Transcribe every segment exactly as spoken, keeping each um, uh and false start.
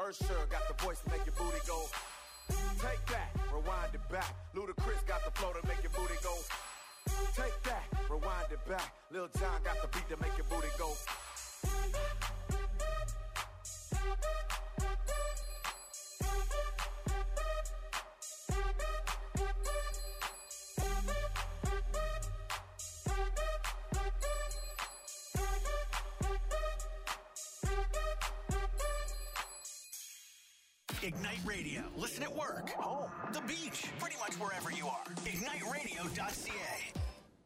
Usher got the voice to make your booty go. Take that, rewind it back. Ludacris got the flow to make your booty go. Take that, rewind it back. Lil Jon got the beat to make your booty go. Ignite Radio. Listen at work, home, the beach, pretty much wherever you are. ignite radio dot c a.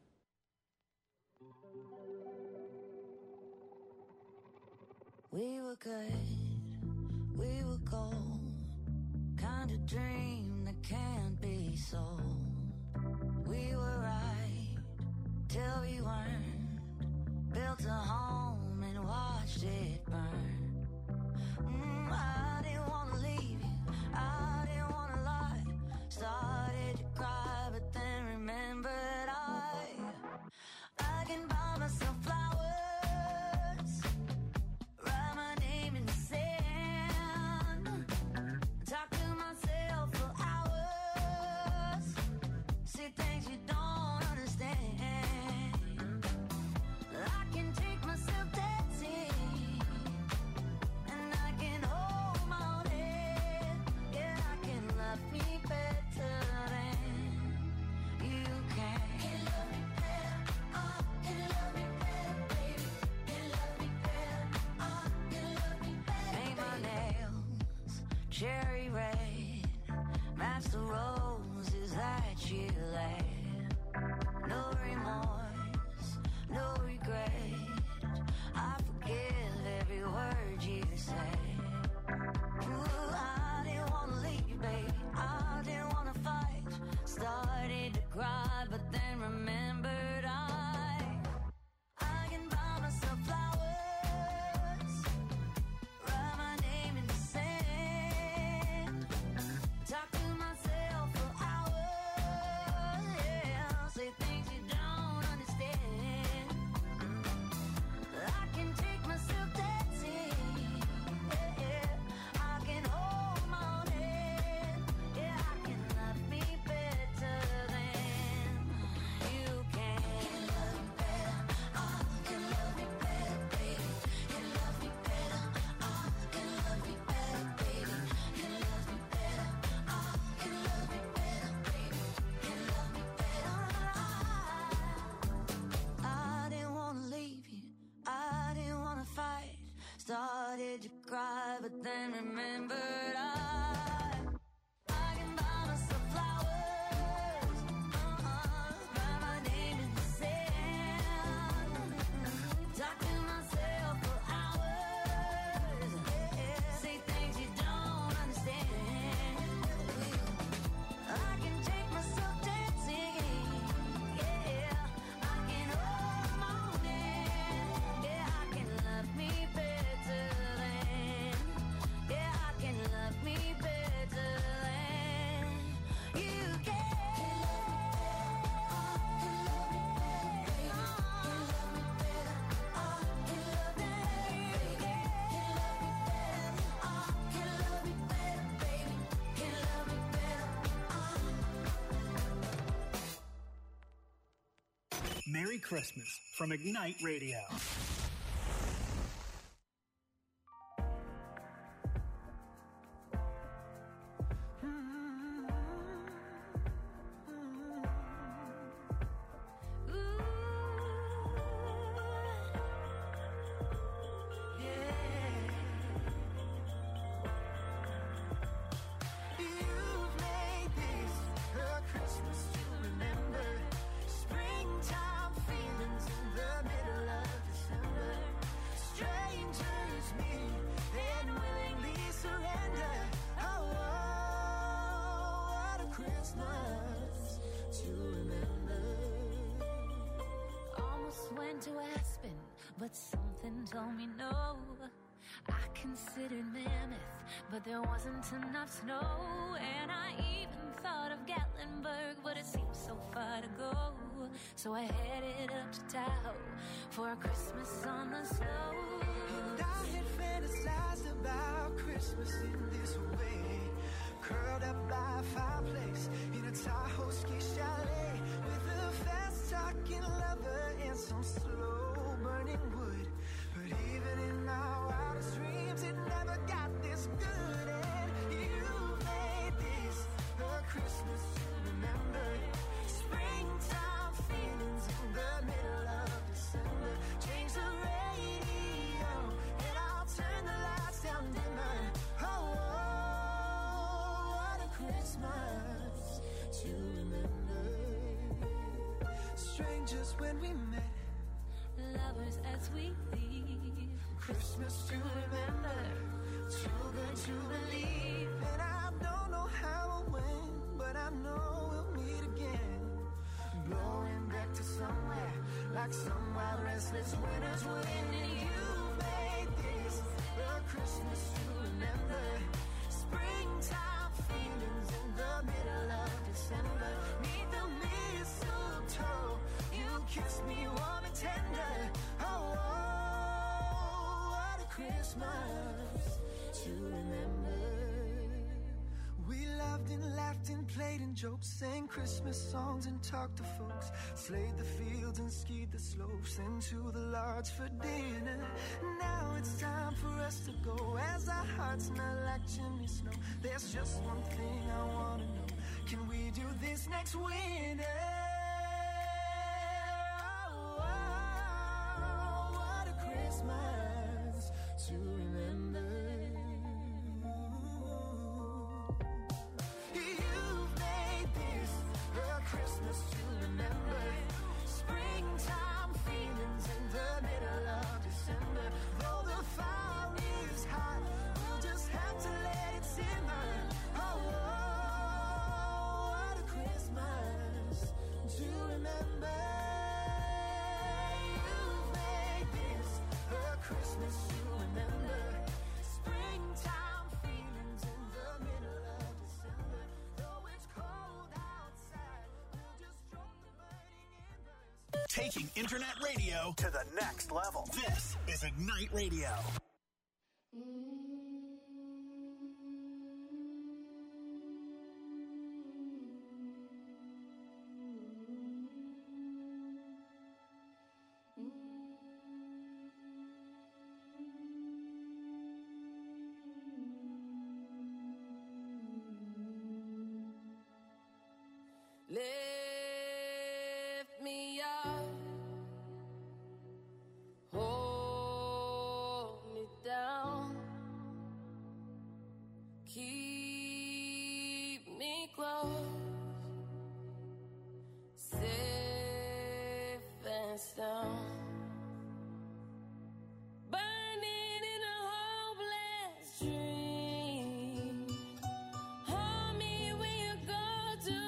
We were good, we were gold, kind of dream that can't be sold. We were right till we weren't, built a home and watched it burn. Mm, I didn't want to leave you, I didn't want to lie. Started to cry, but then remembered I I can buy myself flowers, write my name in the sand, talk to myself for hours, say things you don't understand. I can take myself dancing, cherry red, match the roses that you laid. No remorse, no regret, I forgive every word you say. Ooh, I didn't want to leave, babe, I didn't want to fight. Started to cry, but then remembered I I can buy myself flowers, write my name in the sand, talk to myself for hours, yeah, say things you don't understand. I can take myself dancing, yeah, yeah. I can hold my own hand, yeah, I can love me better than you can. Can love me better, oh, can love me better, baby. Can love me better, oh, can love me better, baby. Can love me better, oh, can love me better, baby. Can love me better, oh. I didn't wanna leave you, I didn't wanna fight. Started to cry, but then remembered I I can buy myself flowers, uh-uh, write my name in the sand, talk to myself for hours, yeah, say things you don't understand. I can take myself dancing, yeah, I can hold my own hand, yeah, I can love me better than, yeah, I can love me better than you can. Can love me better, oh, can love me better, baby. Can love me better, oh, can love me better, oh, can love me better, baby. Can love me better, oh. Merry Christmas from Ignite Radio. You've made this a Christmas to remember. Springtime feelings in the middle of December. Strangers meet and willingly surrender. Oh, what a Christmas to remember. Almost went to Aspen, but something told me no. I considered Mammoth, but there wasn't enough snow. And I even thought of Gatlinburg, but it seemed so far to go. So I headed up to Tahoe for a Christmas on the slow. And I had fantasized about Christmas in this way, curled up by a fireplace in a Tahoe ski chalet with a fast-talking lover and some slow-burning wood. But even in my wildest dreams, it never got this good. And you made this a Christmas to remember. Springtime feelings in the middle of December. Change the radio and I'll turn the lights down dimmer. Oh, oh, what a Christmas to remember. Strangers when we met, Lovers as we leave. Christmas to remember, too good to believe. And I don't know how or when, but I know we'll meet again. Blowing back to somewhere, like some wild restless winter's wind. And you made this a Christmas to remember. Springtime feelings in the middle of December. Neath the mistletoe, you kissed me warm and tender. Oh, oh, what a Christmas to remember. We loved and laughed and played and joked, sang Christmas songs and talked to folks, slayed the fields and skied the slopes into the lodge for dinner. Now it's time for us to go as our hearts melt like chimney snow. There's just one thing I want to know, can we do this next winter? Oh, oh, what a Christmas to remember. You've made this a Christmas to remember. Springtime feelings in the middle of December. Though the fire is hot, we'll just have to let it simmer. Oh, oh, what a Christmas to remember. You've made this a Christmas to remember. Springtime feelings in the middle of December. Though it's cold outside, we'll just stroke the burning embers. Taking internet radio To the next level. This is Ignite Radio. Lift me up, hold me down, keep me close, safe and sound. Burning in a hopeless dream. Hold me when you go to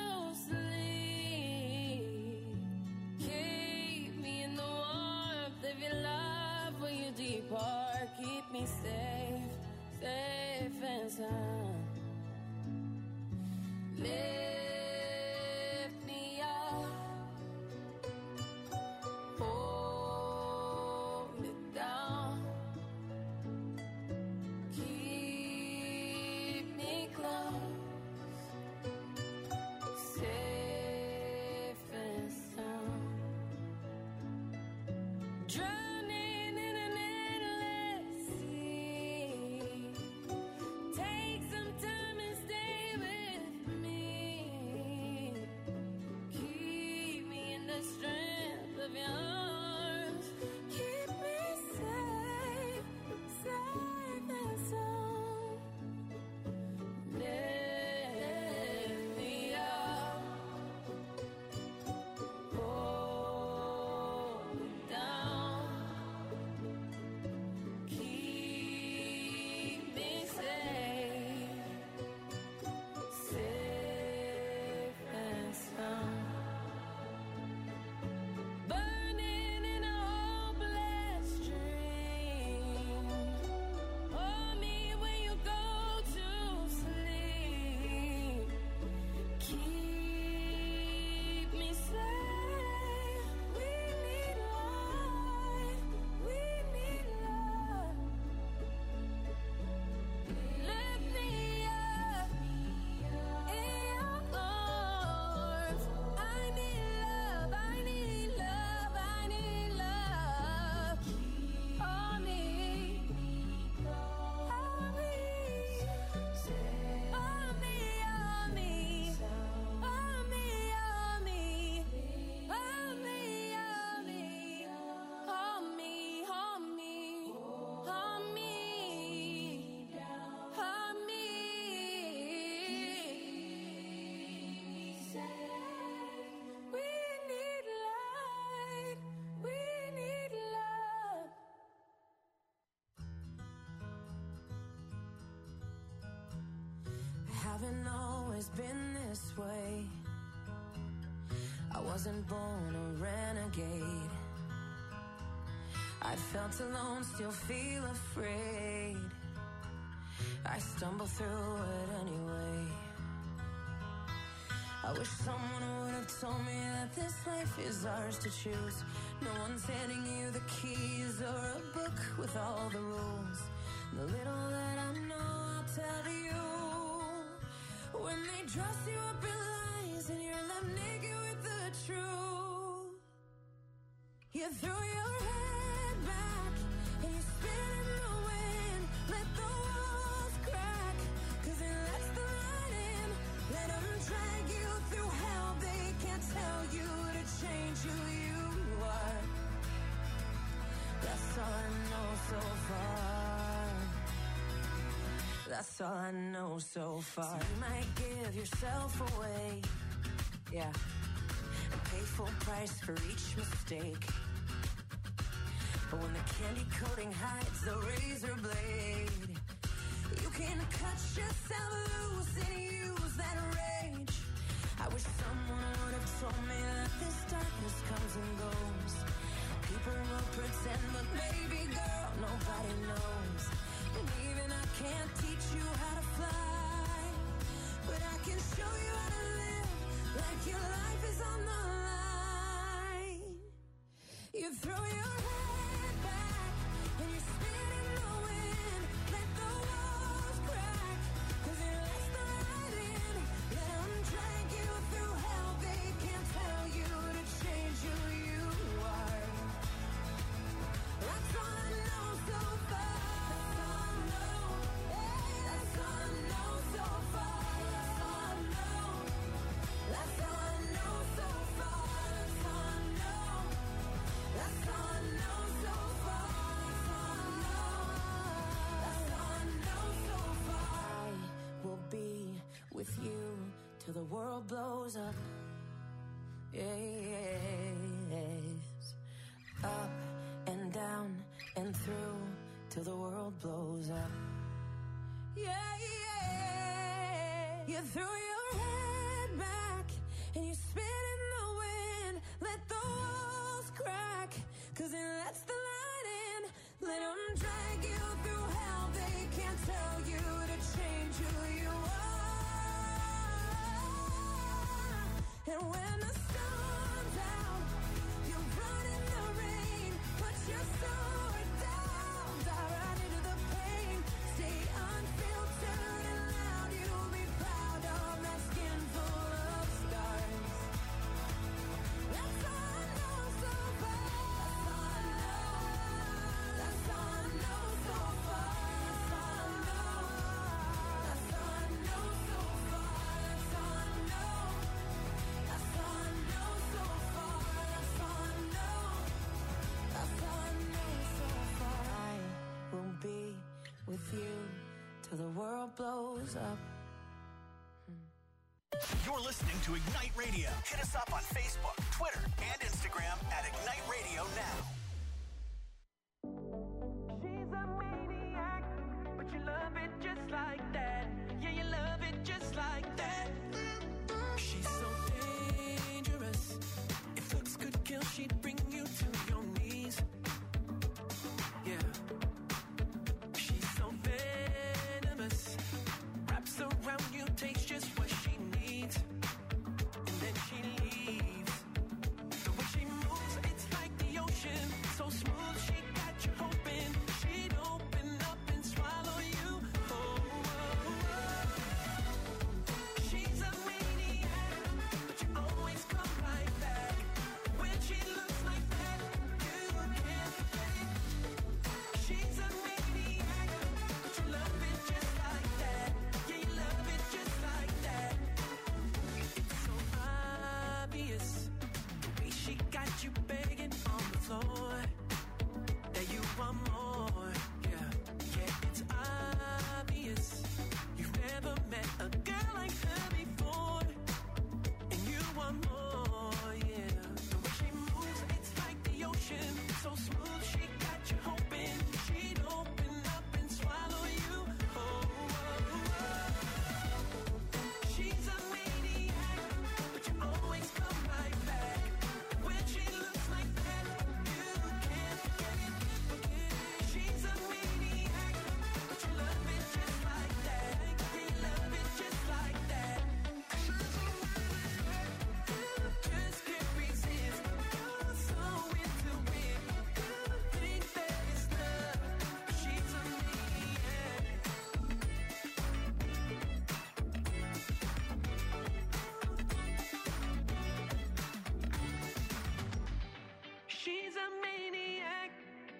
sleep. Keep me in the warmth of your love when you depart. Keep me safe, safe and sound. Lift me up, hold me down, keep me close, safe and sound. Drowning in an endless sea. Take some been this way. I wasn't born a renegade. I felt alone, still feel afraid. I stumble through it anyway. I wish someone would have told me that this life is ours to choose. No one's handing you the keys or a book with all the rules. The little that I know, I'll tell you. When they dress you up in lies and you're left naked with the truth, you throw your head back and you spin in the wind. Let the walls crack, cause it lets the light in. Let them drag you through hell. They can't tell you to change who you are. That's all I know so far. That's all I know so far. So you might give yourself away, yeah, and pay full price for each mistake. But when the candy coating hides the razor blade, you can cut yourself loose and use that rage. I wish someone would have told me that this darkness comes and goes. People will pretend, but baby girl, nobody knows. And even I can't teach you how to fly, but I can show you how to live like your life is on the line. You throw your head back and you spin in the wind. Let the walls crack, cause it lets the light in. Let them drag you through hell. They can't tell you to change who you are. That's all I know so far. That's all I know so far. That's all I know. That's all I know so far. That's all I know. That's all I know so far. That's all I know so far. I will be with you till the world blows up. Yes. Up and down and through till the world blows up. Yeah, yeah. You throw your head back and you spin in the wind. Let the walls crack, cause it lets the light in. Let them drag you through hell. They can't tell you to change who you are. And when the sun's out, you run in the rain. Put your sword down, dive right into the pain. Stay unfiltered and loud. You'll be proud of that skin full of scars. That's all I know so far. That's all I know. That's all I know so far. That's all I know. That's all I know so far. That's all I know. That's all I know so far. That's all I know. That's all I know so far. I will be with you till the world blows up. You're listening to Ignite Radio. Hit us up on Facebook, Twitter, and Instagram at Ignite Radio Now. She's a maniac, but you love it just like that. Yeah, you love it just like that. She's so dangerous. If looks could kill, she'd bring you to your knees. Yeah. She's so venomous. Wraps around you, takes just what she needs. And then she leaves. The way she moves, it's like the ocean. So smooth, she got you hoping she'd open up and swallow you. Oh, oh, oh. She's a maniac, but you always come right back. When she looks like that, you can't fake. She's a maniac, but you love it just like that. Yeah, you love it just like that. It's so obvious, the way she got you begging on the floor, that you want more. Yeah, yeah, it's obvious. You've never met a girl like her before, and you want more. Yeah, the way she moves, it's like the ocean. So smooth, she got you hoping she'd open up and swallow you. Oh, oh, oh. She's a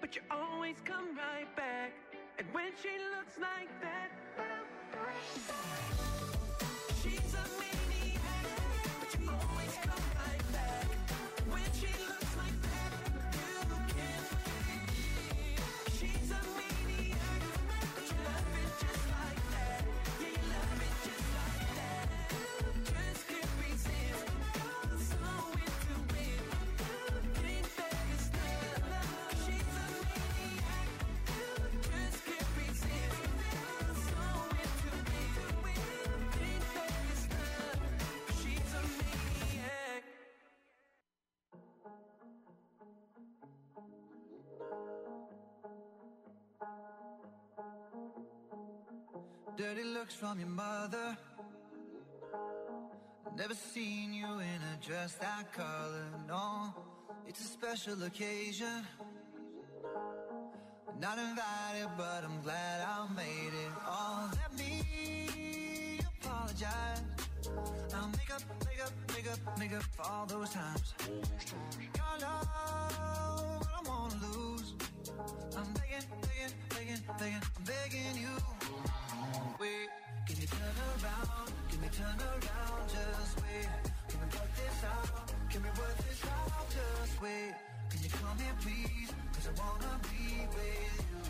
but you always come right back. And when she looks like that, she's a maniac, but you always come right back. When she looks like that, you can't believe. She's a maniac, but you love it just like that. Yeah, you love it just like that. Just can't resist. You're so into it. Think that it's love. She's a maniac. Just can't resist. You're so into it. Think that it's love. She's a maniac. Dirty looks from your mother. Never seen you in a dress that color, no. It's a special occasion. Not invited, but I'm glad I made it. Oh, let me apologize. I'll make up, make up, make up, make up for all those times. Your love, I don't wanna lose. I'm begging, begging, begging, begging, I'm begging you. Wait, can you turn around? Can we turn around? Just wait. Can we work this out? Can we work this out? Just wait. Can you come here, please? Cause I wanna be with you.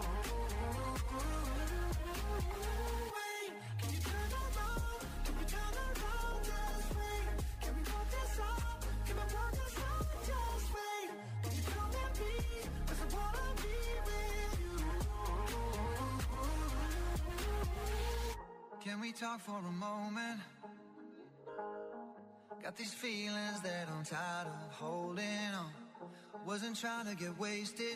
Wait, can you turn around? Can we turn around? Just wait. Can we work this out? Can we work this out? Just wait. Can you come here, please? Cause I wanna be with you. Can we talk for a moment? Got these feelings that I'm tired of holding on. Wasn't trying to get wasted.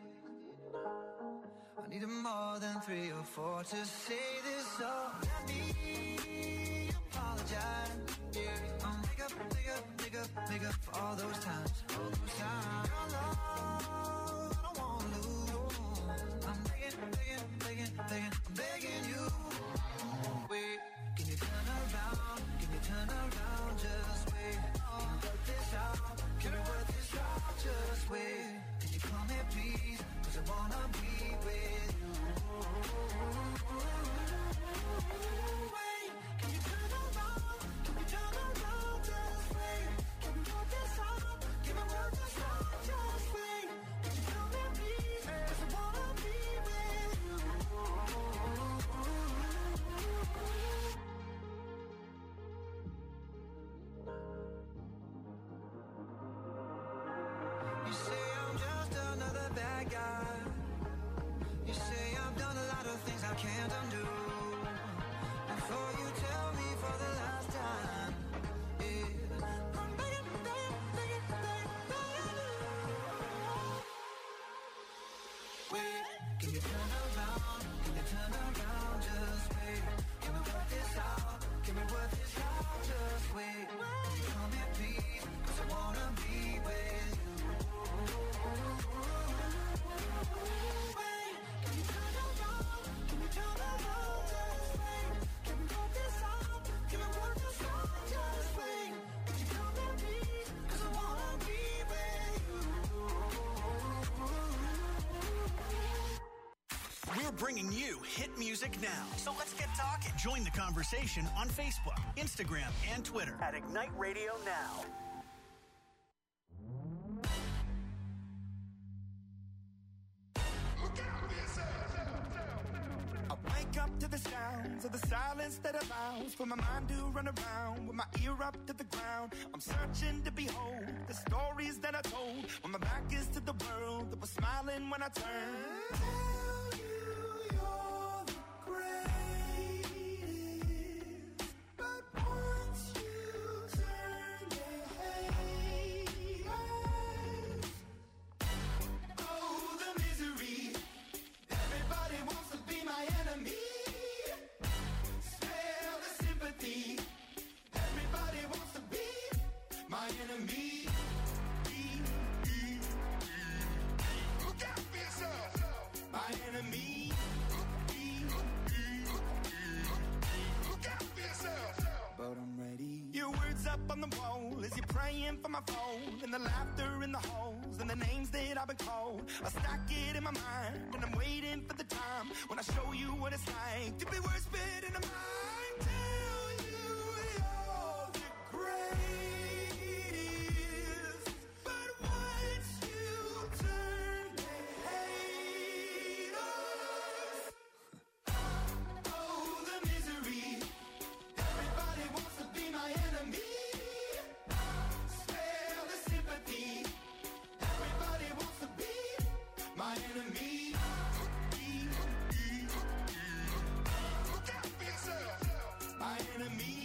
I needed more than three or four to say this. So let me apologize. Yeah, I'll make up, make up, make up, make up for all those times. All those times. Your love, I don't wanna lose. I'm begging, begging, begging, begging, I'm begging you. Wait, can you turn around? Can you turn around? Just wait. Can we work this out? Can we work this out? Just wait. Can you come here, please? Cause I wanna be with you. Wait, can you turn around? Can we turn around? Just wait. Can we work this out? Can we work this out? Just wait. Can you come here, please? Cause I wanna be with you. You say I'm just another bad guy. You say I've done a lot of things I can't undo. Before you tell me for the last time, yeah, I'm begging, begging, begging, begging, begging you. Wait, can you turn around? Can you turn around? Just wait. Can we work this out? Can we work this out? Just wait. Can you come here, please? Cause I wanna be with you. Wait, can you turn around? Can you turn around? Just wait. Can we work this out? Can we work this out? Just wait. Can you come here, please? Cause I wanna be with you. We're bringing you hit music now. So let's get talking. Join the conversation on Facebook, Instagram, and Twitter at Ignite Radio Now. I wake up to the sounds of the silence that allows for my mind to run around with my ear up to the ground. I'm searching to behold the stories that I told when my back is to the world that was smiling when I turned. Tell you you're the greatest, but once you turn they hate us. Oh, the misery. Everybody wants to be my enemy. Spare the sympathy. Everybody wants to be my enemy. Look out for yourself. My enemy. Look out for yourself. But I'm ready. Your words up on the wall as you're praying waiting for my phone, and the laughter in the halls, and the names that I've been called. I stack it in my mind, and I'm waiting for the time when I show you what it's like to be worse fit in a mind. Tell you you're the greatest, but once you turn, they hate us. Oh, the misery. Everybody wants to be my enemy. Spare the sympathy. Everybody wants to be my enemy. Look out for yourself. My enemy.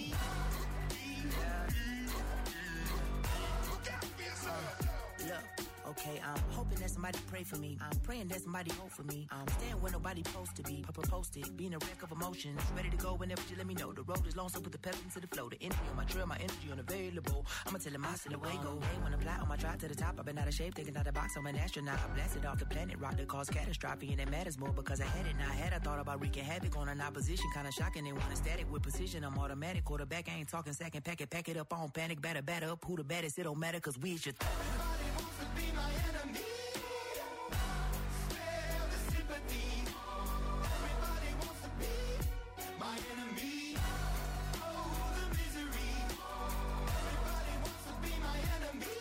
Look out for yourself. Look, okay, I'm hoping that somebody pray for me. I'm praying that somebody hope for me. I'm staying where nobody supposed to be. Papa posted, being a wreck of emotions. Ready to go whenever you let me know. The road is long, so put the pedal into the flow. The energy on my trail, my energy unavailable. I'ma tell him I see the way go. Hey, when I fly on my drive to the top, I've been out of shape, thinking out the box. I'm an astronaut. I blasted off the planet, rock that caused catastrophe, and it matters more because I had it. Now I had I thought about wreaking havoc on an opposition, kinda shocking. They want a static with precision. I'm automatic, quarterback. I ain't talking second pack it, pack it up on panic, batter, batter up. Who the baddest? It don't matter, cause we should. Everybody wants to be my enemy. Spare the sympathy. Everybody wants to be my enemy. Oh, the misery. Everybody wants to be my enemy.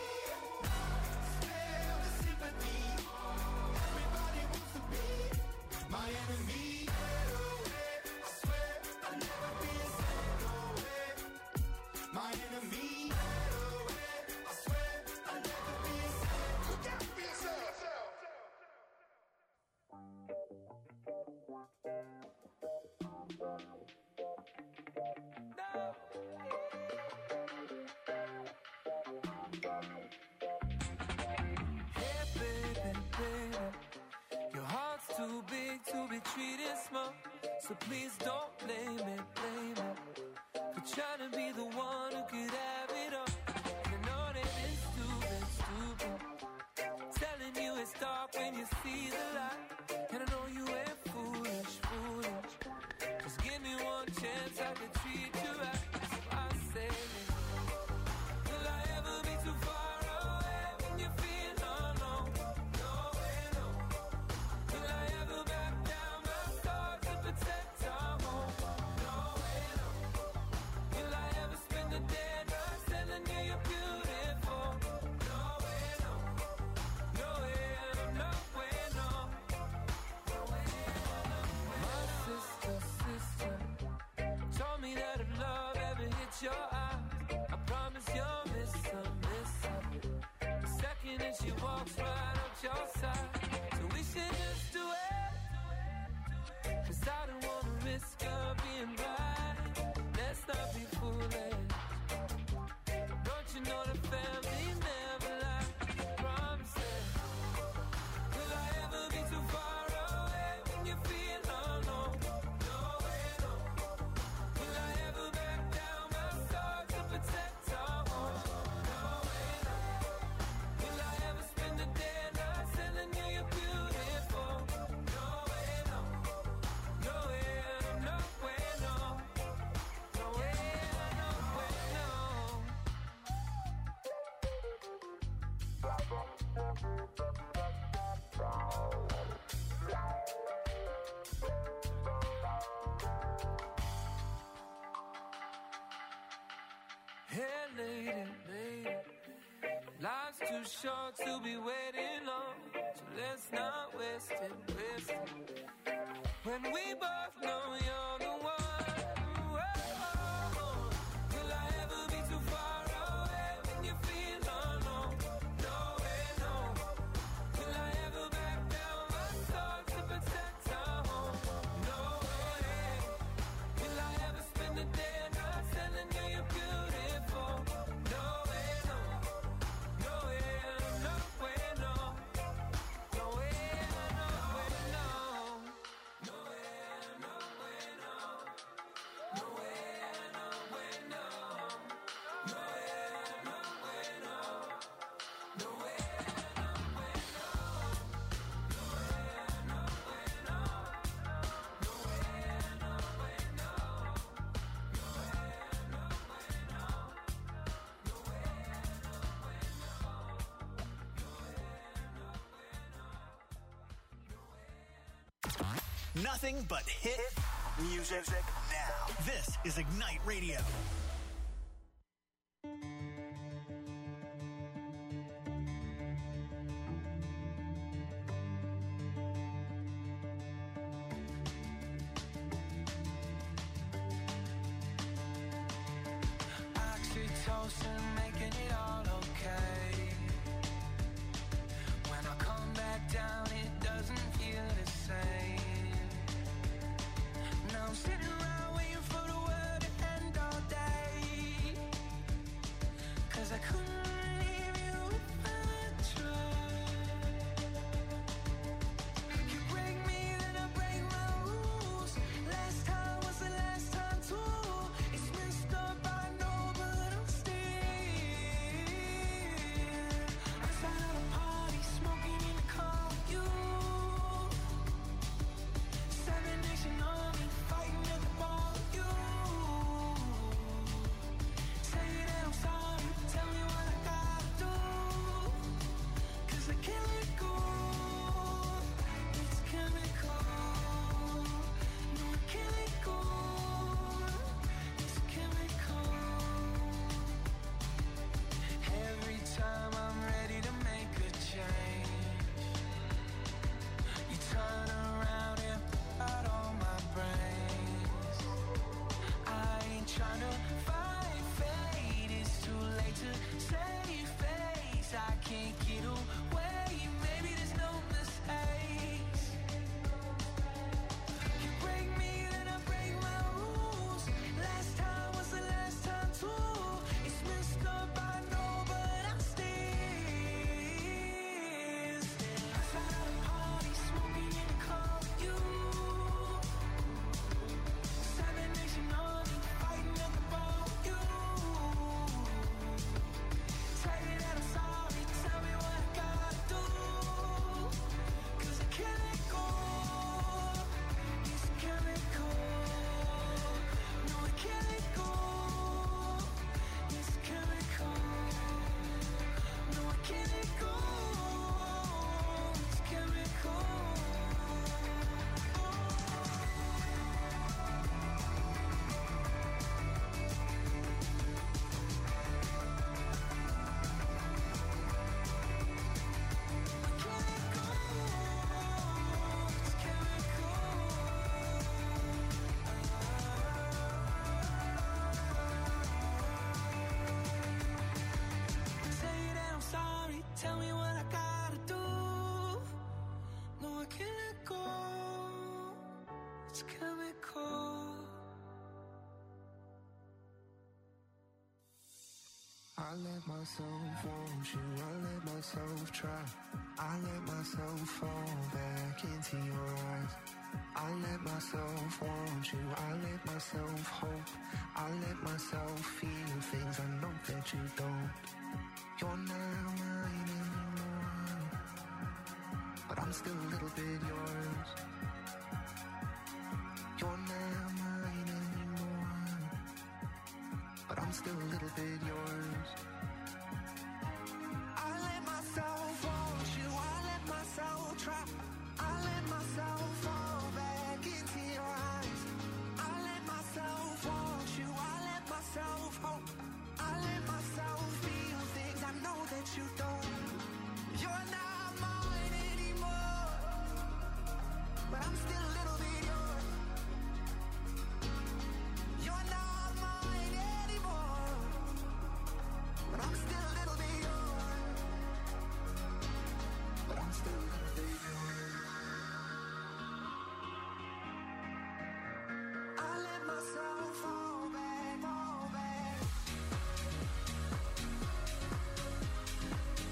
Spare the sympathy. Everybody wants to be my enemy. I swear I'll never be a saint. No way. My enemy. I swear I'll never be a saint. Look out for yourself. Hey, baby, baby, your heart's too big to be treated small. So please don't blame it, blame it for trying to be the one who could have it all. And I know that it's stupid, stupid, telling you it's dark when you see the light. And I know you ain't foolish, foolish. Just give me one chance, I can treat you right. So I say, will I ever be too far away when you feel alone? No way, no. Will I ever back down my thoughts to protect our home? No way, no. Will I ever spend the day not telling you you're beautiful? No way, no. No way, no, no way, no. No way, no. My sister, sister told me that if love ever hits your eyes, I promise you'll miss her, miss her. The second that she walks right up your side. So we should just do it, cause I don't wanna risk her being right. Let's not be foolish. Don't you know the family never lies? Promises. Will I ever be too far away when you feel alone? No way, no. Will I ever back down my soul to protect our home? No way, no. Will I ever spend the day not telling you you're beautiful? No way, no. No way, no way, no. No way, no way, no. Hey, lady, lady, life's too short to be waiting on, so let's not waste it, waste it. When we both know you're the one. Whoa. Will I ever be too far away when you feel alone? No way, no. Will I ever back down my soul to protect our home? No way. Will I ever spend the day not telling you you're beautiful? No way, no. No way, no way, no. No way, no way, no. No way, no way, no. Nothing but hit music now. This is Ignite Radio. Oxytocin, making it all okay. When I come back down, it doesn't feel the same. Now I'm sitting around waiting for the world to end all day. Cause I couldn't leave you if I tried. You break me, then I break my rules. Last time was the last time too. It's messed up, I know, but I'm still outside of a party, smoking in the car with you. Seven Nation Army, fighting at the bar with you. Say that I'm sorry, tell me what I gotta do. Cause I can't let go. It's chemical. No, I can't let go. It's chemical. Every time I'm ready to make a change, you turn around and put out all my brains. I ain't trying to fight fate, it's too late to save face. I can't get away, maybe there's no mistakes. You break me, then I break my rules. Last time was the last time too. It's messed up, I know, but I'm still outside of a party, smoking in the car with you. Seven Nation Army, fighting at the bar with you. Say that I'm sorry, tell me what I gotta do. Cause I can't let go. It's chemical. No, I can't let go. It's chemical. No, I can't let go. It's chemical. Say that I'm sorry, tell me what I gotta do. No, I can't let go. It's chemical. I let myself want you, I let myself try. I let myself fall back into your eyes. I let myself want you, I let myself hope. I let myself feel things I know that you don't. You're not mine anymore, but I'm still a little bit yours. You're not mine anymore, but I'm still a little bit yours. I let myself want you, I let myself try. I let myself fall back into your eyes. I let myself want you, I let myself hope. I let myself feel things I know that you don't. You're not mine anymore, but I'm still a little bit yours. You're not mine anymore, but I'm still a little bit yours. But I'm still a little bit yours. I let myself fall back, fall back.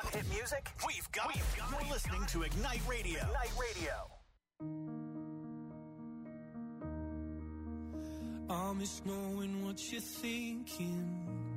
Hit music? We've got it. You're listening to Ignite Radio. Ignite Radio. I miss knowing what you're thinking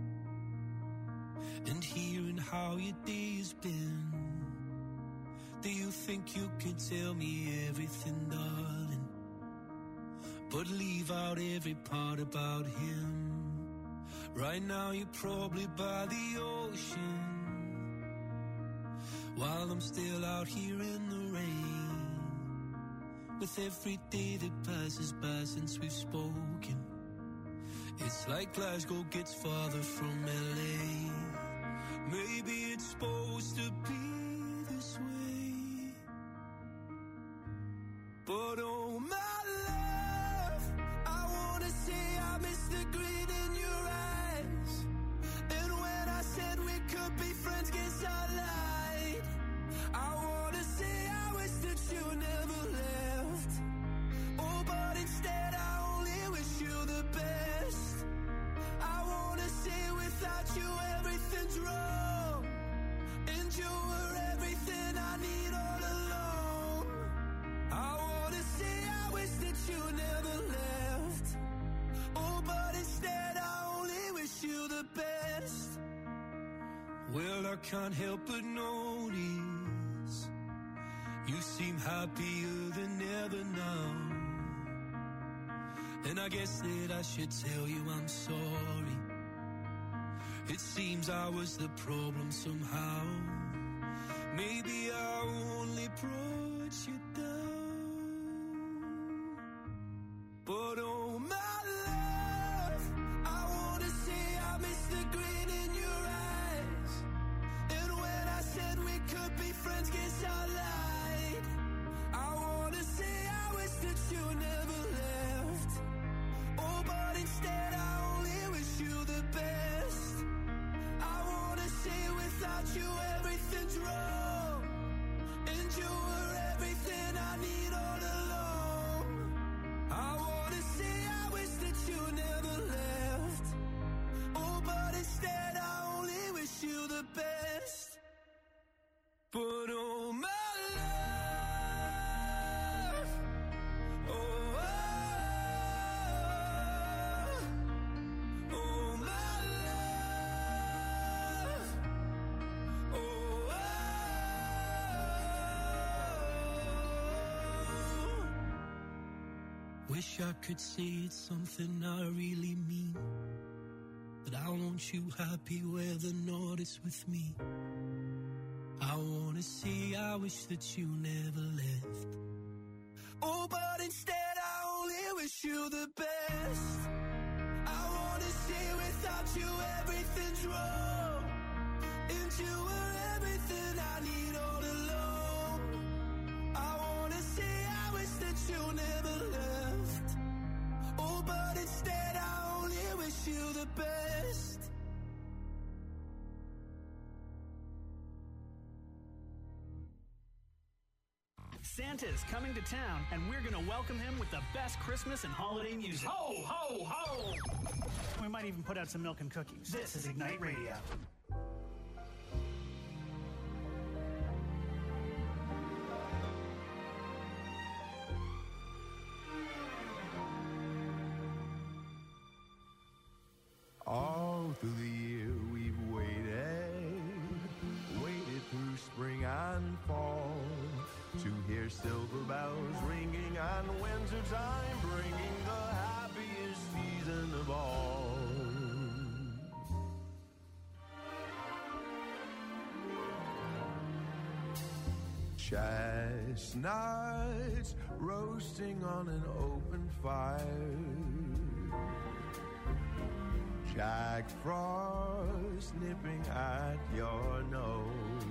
and hearing how your day's been. Do you think you can tell me everything, darling, but leave out every part about him? Right now you're probably by the ocean, while I'm still out here in the rain. With every day that passes by since we've spoken, it's like Glasgow gets farther from L A. Maybe it's supposed to be this way, but oh my love, I wanna say I miss the grin in your eyes. And when I said we could be friends, guess I lied. I wanna say I wish that you never left. Oh, but instead I only wish you the best. I wanna say without you everything's wrong, and you were everything I need all along. I wanna say I wish that you never left. Oh, but instead I only wish you the best. Well, I can't help but notice you seem happier than ever now. And I guess that I should tell you I'm sorry. It seems I was the problem somehow. Maybe I only brought you down. But oh my love, I wanna say I miss the grin in your eyes. And when I said we could be friends, guess I lied. I wanna say I wish that you never left. Oh, but instead I only wish you the best. I wanna say without you everything's wrong, and you were everything I need all along. I wanna say I wish that you never left. Oh, but instead I only wish you the best. But oh my love, oh, oh, oh my love, oh, oh. Wish I could say it's something I really mean, that I want you happy whether or not it's with me. I wanna say I wish that you never left. Oh, but instead I only wish you the best. I wanna say without you everything's wrong, and you were everything I need all along. I wanna say I wish that you never left. Oh, but instead I only wish you the best. Santa's coming to town, and we're going to welcome him with the best Christmas and holiday music. Ho, ho, ho! We might even put out some milk and cookies. This is Ignite Radio. All through the year we've waited, waited through spring and fall, to hear silver bells ringing and winter time bringing the happiest season of all. Chestnuts roasting on an open fire, Jack Frost nipping at your nose,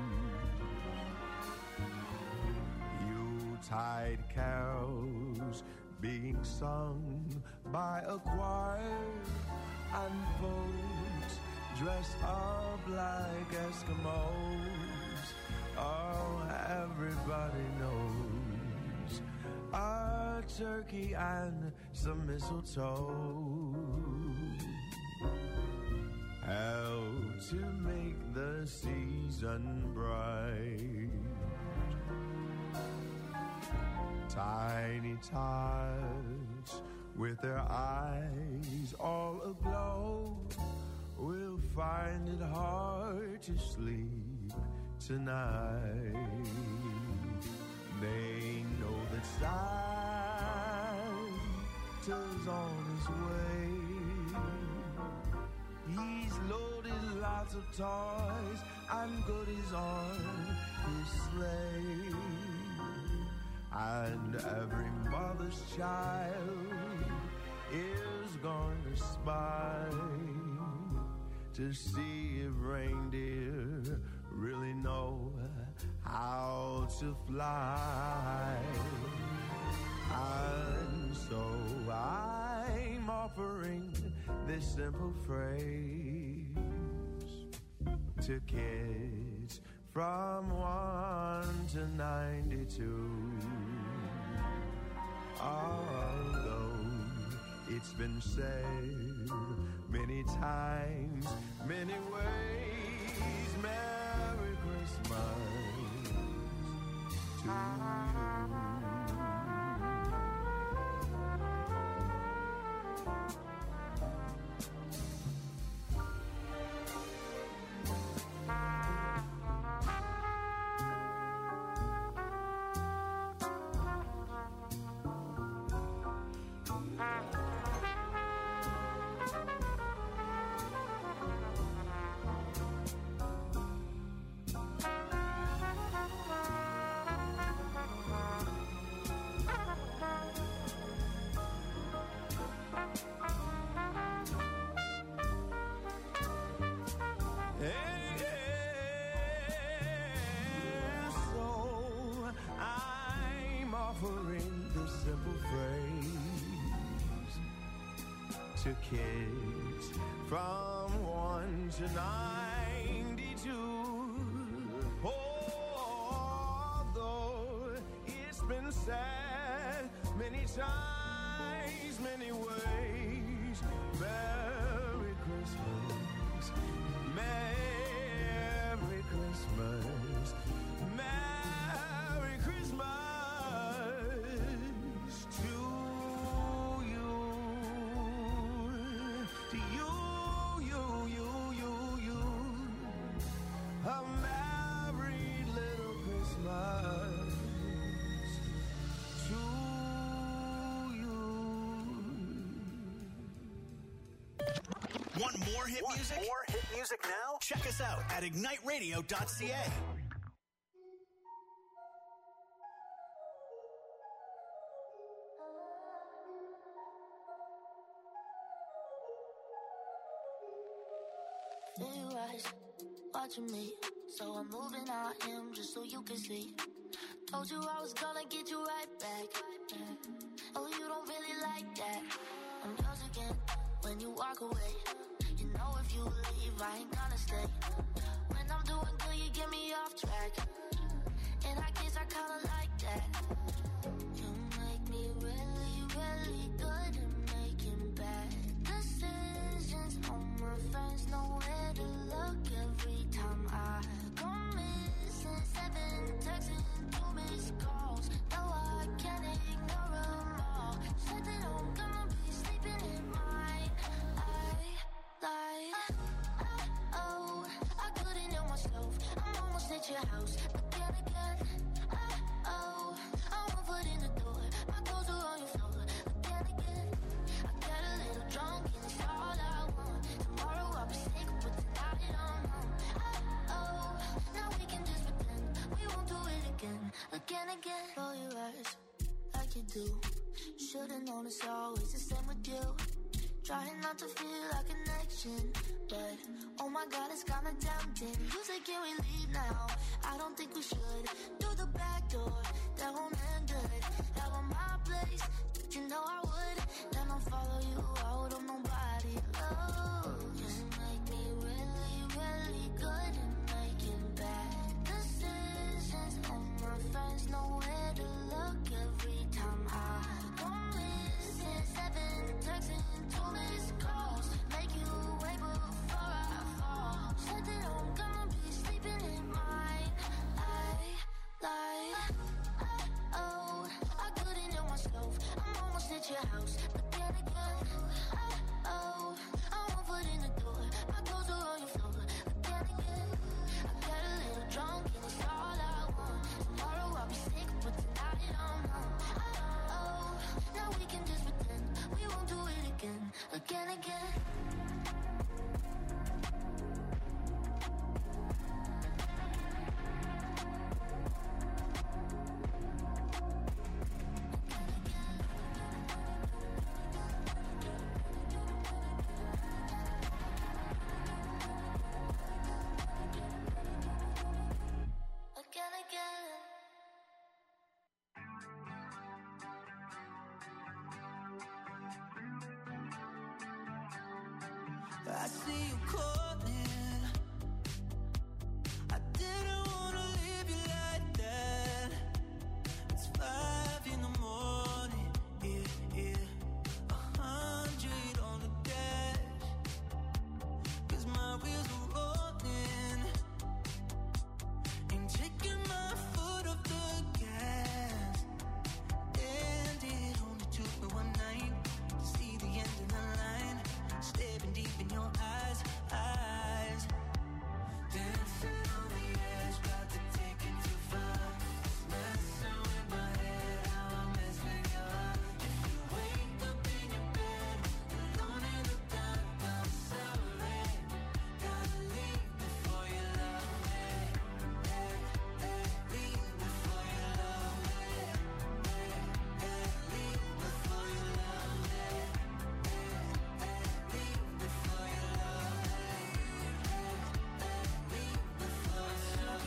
Yuletide carols being sung by a choir, and folks dressed up like Eskimos. Oh, everybody knows a turkey and some mistletoe help to make the season and bright. Tiny tots with their eyes all aglow will find it hard to sleep tonight. They know that Santa's on his way. He's loaded lots of toys and goodies on his sleigh. And every mother's child is going to spy to see if reindeer really know how to fly. And so I'm offering this simple phrase to kids from one to ninety-two. Although it's been said many times, many ways, Merry Christmas to you. To kids from one to ninety-two. Although it's been said many times, many ways, Merry Christmas, Merry Christmas, Merry Christmas. Want more hit Want music? More hit music now? Check us out at ignite radio dot c a. There you rise, watching me. So I'm moving on him just so you can see. Told you I was gonna get you right back. Oh, you don't really like that. I'm yours again when you walk away. You know if you leave, I ain't gonna stay. When I'm doing good, you get me off track. And I guess I kinda like that. You make me really, really good at making bad decisions. All my friends know where to look every time I go missing. Seven texts and two missed calls. No, I can't ignore them all. Said that I'm gonna be sleeping in mine. I like, oh, I couldn't help myself. I'm almost at your house. Again, again, oh, I'm one foot in the door. My clothes are on your floor. Again, again, I got a little drunk and it's all I want. Tomorrow I'll be sick, but tonight I'm on. Oh, now we can just pretend we won't do it again. Again, again, roll your eyes like you do. Should've known it's always the same with you. Trying not to feel a connection, but oh my God, it's kinda tempting. You say, can we leave now? I don't think we should. Through the back door, that won't end good. That was my place, you know I would. Then I'll follow you out on nobody. Oh, you make me really, really good at making bad decisions. All my friends know where to look every time I go missing. Seven texts and two missed calls. Make you wait before I fall. Said that I'm gonna be sleeping in my I see you calling. I didn't wanna leave you like that. It's five in the morning, yeah, yeah. A hundred on the dash, 'cause my wheels are rolling. Ain't taking my foot off the gas. And it only took me one night to see the end of the line. Staring deep in your eyes, eyes. Dancing on the edge, about to take it too far. Messing with my head, how I mess with your heart. If you wake up in your bed, alone in the dark, I'm sorry. Gotta leave before you love me. Hey, hey, leave before you love me. Hey, hey, leave before you love me. Hey, hey, leave before you love me. Hey, hey, leave before you love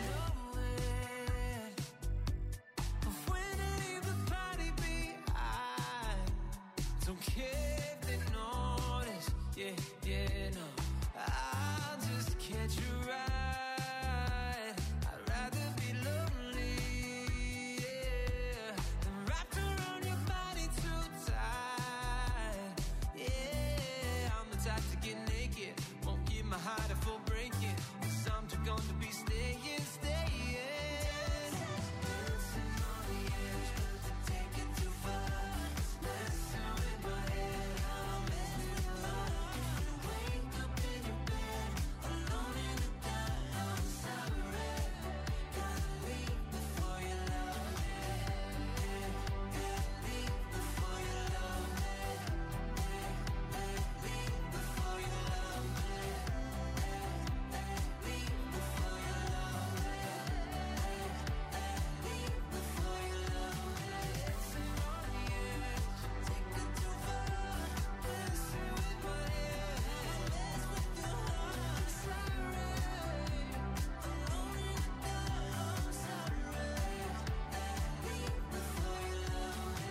me. But when I leave the party behind, don't care if they notice. Yeah, yeah, no. I'll just catch a ride. I'd rather be lonely, yeah, than wrapped around your body too tight. Yeah, I'm the type to get naked, won't give my heart a full breaking, 'cause I'm too gone to be staying, staying. Dancing on the edge, but to take it too far. Messing with my head, how I mess with your heart. You wake up in your bed, alone in the dark, I'm sorry. Gotta leave before you love me. Hey, hey, leave before you love me. Hey, hey, leave before you love me. Hey, hey, leave before you love me. Hey, hey, leave before you love me. Dancing on the edge, take it too far. Messing with my head, mess with your heart. Sorry, alone in the dark, I'm sorry. Hey, leave before you love me.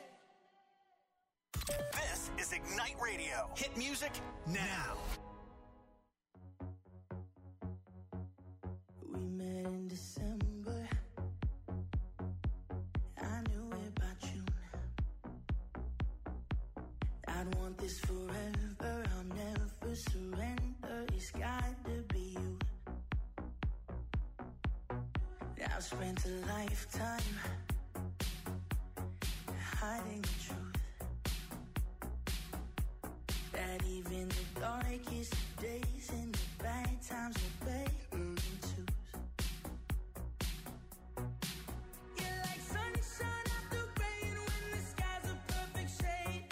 This is Ignite Radio. Hit music now. We met in December. I knew it by June. I'd want this forever. I'll never surrender. It's got to be you. I've spent a lifetime hiding the truth. That even the darkest days and the bad times are better than twos. You're like sunshine after rain when the sky's a perfect shade.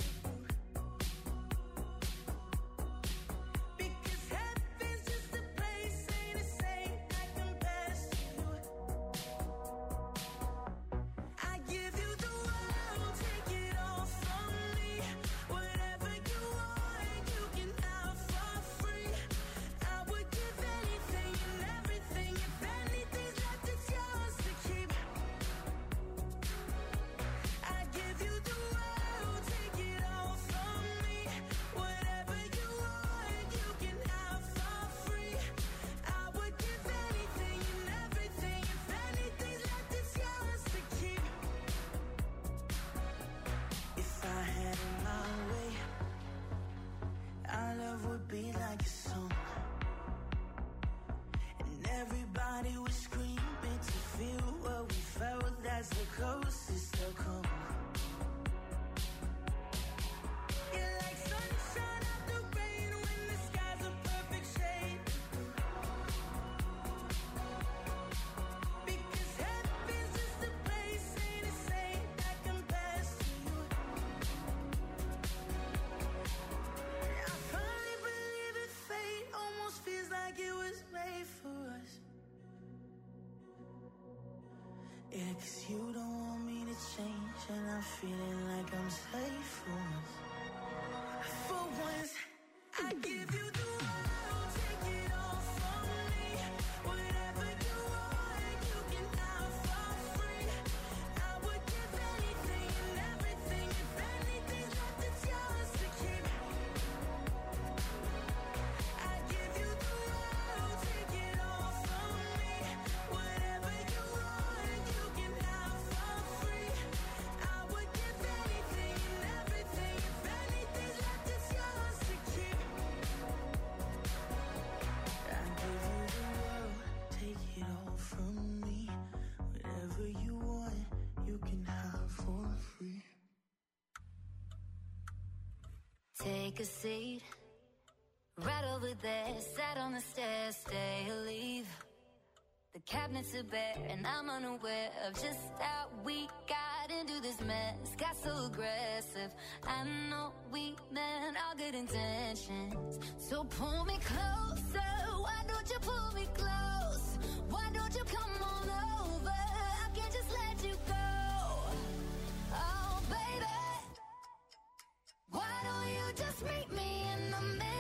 Because heaven's just a place, ain't a saint that compares to you. I give you the world, take it all from me. Whatever you want, you can have for free. I would give anything and everything. If anything's left, it's yours to keep. I give you the world, take it all from me. Whatever you want, you can have for free. I would give anything and everything. If anything's left, it's yours to keep. If I had it my way, our love would be like a song, and everybody would screaming to feel what we felt. That's the closest they'll come. You're like sunshine after rain when the sky's a perfect shade. Because heaven's just a place, ain't a saint that compares to you. I finally believe in fate, almost feels like it was made for us. Yeah, 'cause you don't want me to change, and I'm feeling like I'm safe for once. For once, I give you the world, take it all from me. Whatever you want, you can have for free. I would give anything and everything. If anything's left, it's yours to keep. Take a seat. Right over there, sat on the stairs, stay or leave. The cabinets are bare and I'm unaware of just how we got into this mess. Got so aggressive. I know we meant all good intentions. So pull me closer. Why don't you pull me close? Why don't you come on over? I can't just let you go. Oh, baby. Why don't you just meet me in the middle?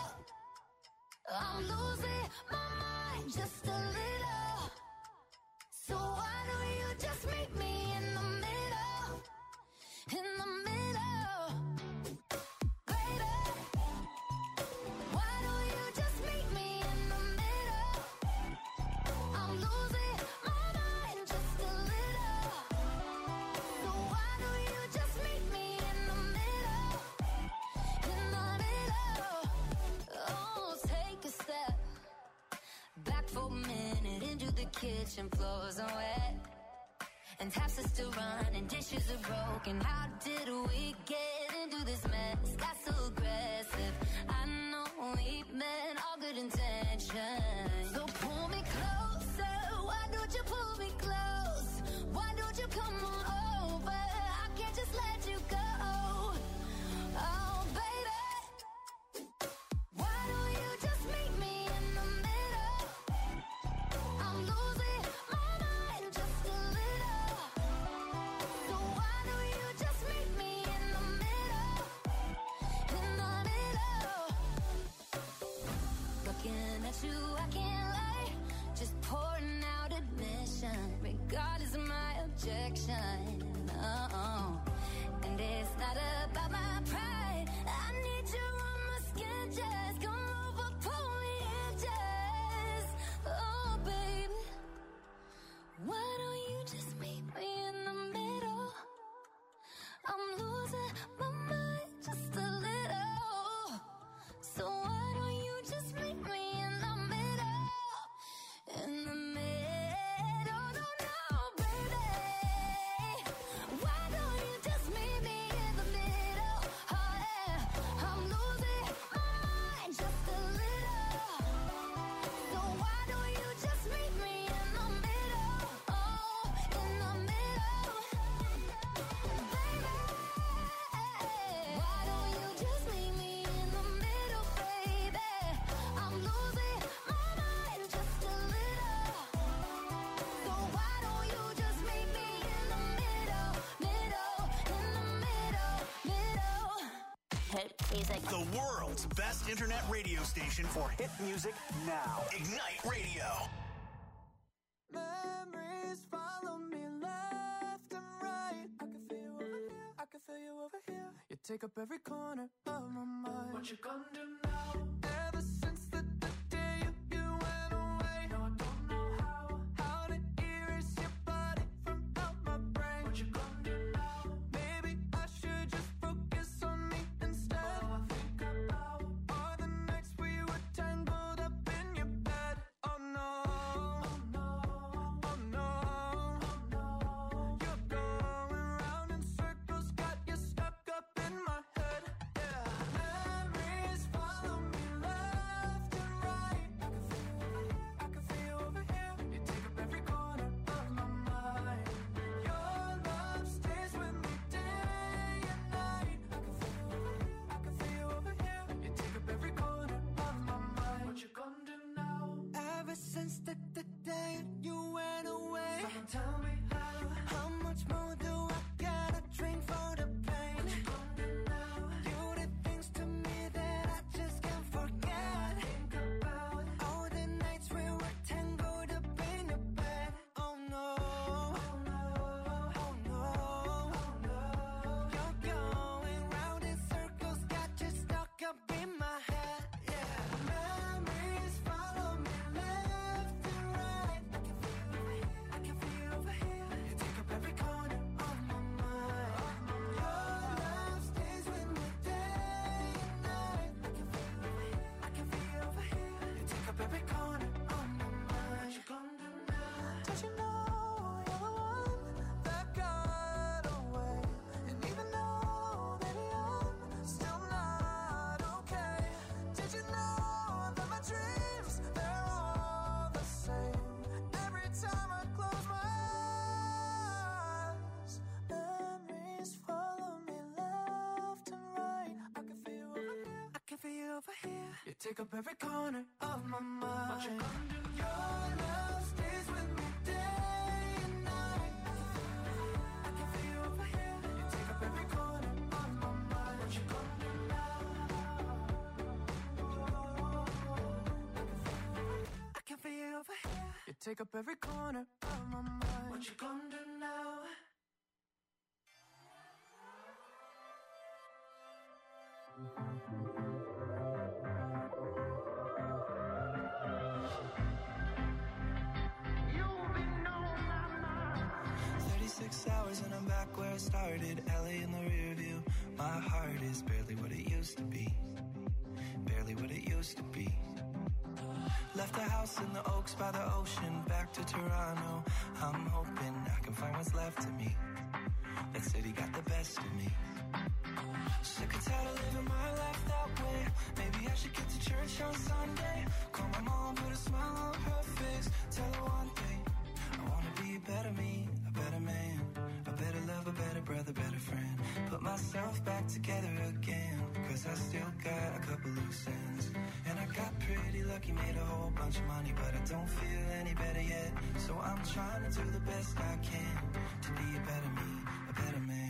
I'm losing my mind just a little. So why don't you just meet me in the middle? In the middle. Baby, why don't you just meet me in the middle? I'm losing my mind just a little. So why don't you just meet me in the middle? In the middle. Oh, take a step back for a minute into the kitchen, floors are wet, and taps are still running, dishes are broken. How did we get into this mess? Got so aggressive. I know we meant all good intentions. So pull me closer. Why don't you pull me close? Why don't you come on over? I can't just let you go. Oh, baby. Why don't you just meet me in the middle? I'm losing my mind just a little. So why don't you just meet me in the middle? In the middle. Looking at you, I can't lie. Just pouring out admission, regardless of my objection. Oh, and it's not about my pride. I need you on my skin, just come over, pull me in, just. Oh, baby, why don't you just meet me in the middle? I'm losing my mind just a little. So why don't you just meet me in the middle? In the middle, no, no, baby. Why don't you just meet me in the middle? Oh, yeah, I'm losing my mind just a little. So why don't you just meet me in the middle? Oh, in the middle. Baby, why don't you just meet me in the middle, baby? I'm losing my mind just a little. So why don't you just meet me in the middle, middle, in the middle, middle. He's like, The world's best internet radio station for hit music now. Ignite Radio. Memories follow me left and right. I can feel you over here. I can feel you over here. You take up every corner of my mind. What you gonna do now? Ever since the, the day you, you went away, no, I don't know how. How to erase your body from out my brain. What you gonna do now? Maybe I should just focus on me instead. All I think about are the nights we were tangled up in your bed. Oh no, oh no, oh no, oh no. You're going round in circles, got you stuck up in my head. Yeah, memories follow me You take up every corner of my mind. What you gonna do? Your love stays with me day and night. I can feel you over here. You take up every corner of my mind. What you gonna do now? I can feel you over here. You take up every corner of my mind. What you gonna do now? thirty-six hours and I'm back where I started. L A in the rear view. My heart is barely what it used to be. Barely what it used to be. Left the house in the Oaks by the ocean. Back to Toronto. I'm hoping I can find what's left of me. That city got the best of me. Sick and tired of living my life that way. Maybe I should get to church on Sunday. Call my mom, put a smile on her face. Tell her one thing, I wanna be a better me, a better man, a better love, a better brother, better friend. Put myself back together again, cause I still got a couple loose ends. And I got pretty lucky, made a whole bunch of money, but I don't feel any better yet. So I'm trying to do the best I can to be a better me, a better man.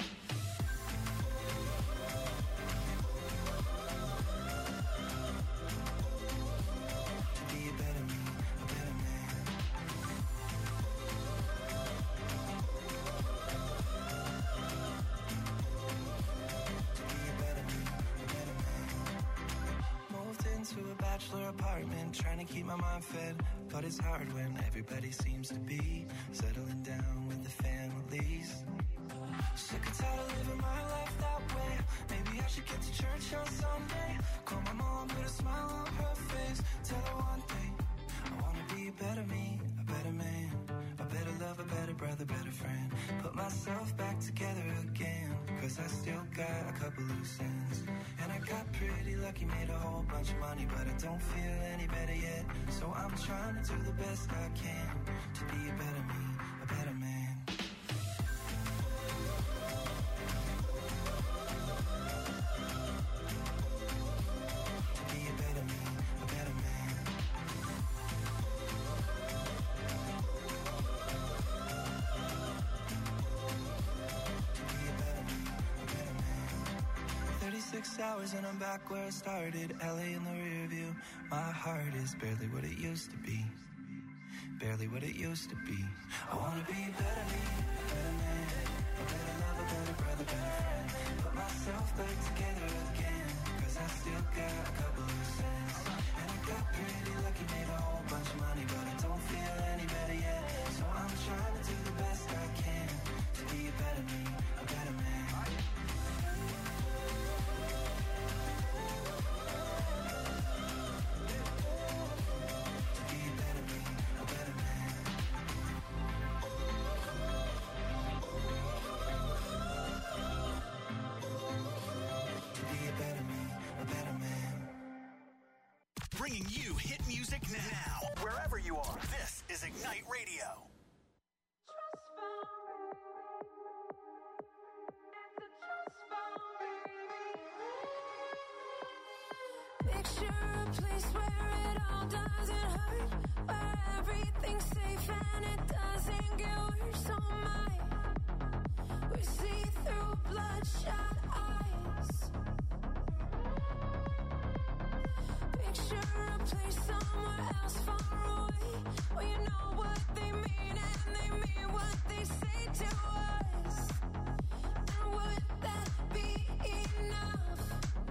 To a bachelor apartment, trying to keep my mind fed, but it's hard when everybody seems to be settling down with the families. Sick and tired of living my life that way. Maybe I should get to church on Sunday. Call my mom, put a smile on her face. Tell her one thing, I wanna be a better me, a better man, a better love, a better brother, better friend. Put myself back together again, cause I still got a couple loose ends. And I got pretty lucky, made a whole bunch of money, but I don't feel any better yet. So I'm trying to do the best I can to be a better me, a better man. Six hours and I'm back where I started. L A in the rear view. My heart is barely what it used to be. Barely what it used to be. I wanna be a better me, a better man, a better love, a better brother, better friend. Put myself back together again, cause I still got a couple loose ends. And I got pretty lucky, made a whole bunch of money, but I don't feel any better yet. So I'm trying to do the best I can to be a better me, a better man. Bringing you hit music now, wherever you are. This is Ignite Radio. Picture a place where it all doesn't hurt, where everything's safe and it doesn't get worse. Oh my, we see through bloodshot eyes. Picture a place somewhere else far away, where you know what they mean and they mean what they say to us. And would that be enough?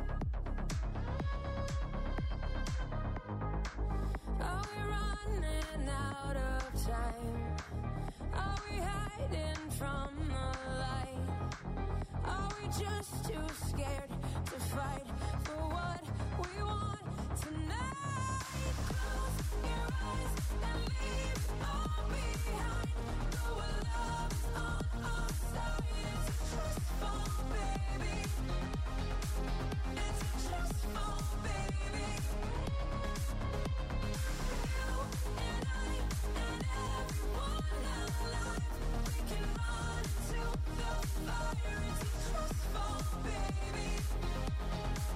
Are we running out of time? Are we hiding from the light? Are we just too scared to fight for what